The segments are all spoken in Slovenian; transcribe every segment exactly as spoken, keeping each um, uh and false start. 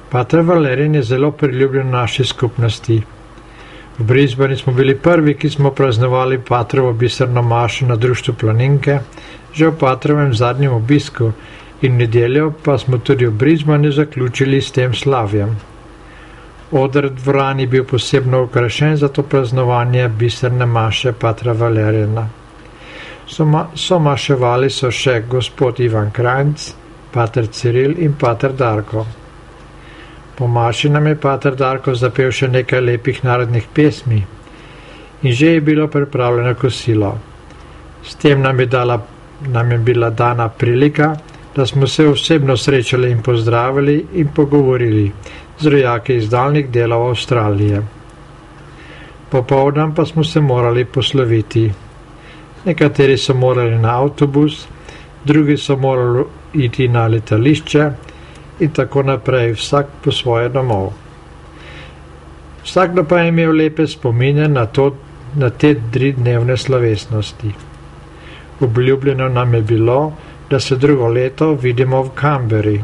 Pater Valerijan je zelo priljubljen v naši skupnosti. V Brisbaneu smo bili prvi, ki smo praznovali Patrovo biserno mašo na društvu Planinke, že v Patrovem zadnjem obisku, in nedeljo pa smo tudi v Brisbaneu zaključili s tem slavjem. Oder dvorani je bil posebno okrašen za to praznovanje biserne maše Patra Valerijana. Somaševali so še gospod Ivan Krajnc, pater Ciril in pater Darko. Po maši nam je pater Darko zapel še nekaj lepih narodnih pesmi in že je bilo pripravljeno kosilo. S tem nam je, dala, nam je bila dana prilika, da smo se osebno srečali in pozdravili in pogovorili z rojaki iz daljnih delov Avstralije. Popoldan pa smo se morali posloviti. Nekateri so morali na avtobus, drugi so morali iti na letališče in tako naprej, vsak po svoje domov. Vsakdo pa je imel lepe spomine na, to, na te tri dnevne slovesnosti. Obljubljeno nam je bilo, da se drugo leto vidimo v Canberri.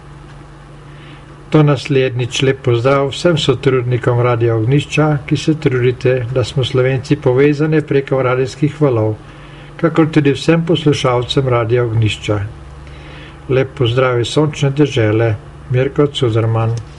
To naslednjič lep pozdrav vsem sotrudnikom Radia Ognjišča, ki se trudite, da smo Slovenci povezani preko radijskih valov, kakor tudi vsem poslušalcem Radia Ognjišča. Lep pozdrav iz sončne dežele, Mirko Cuzerman.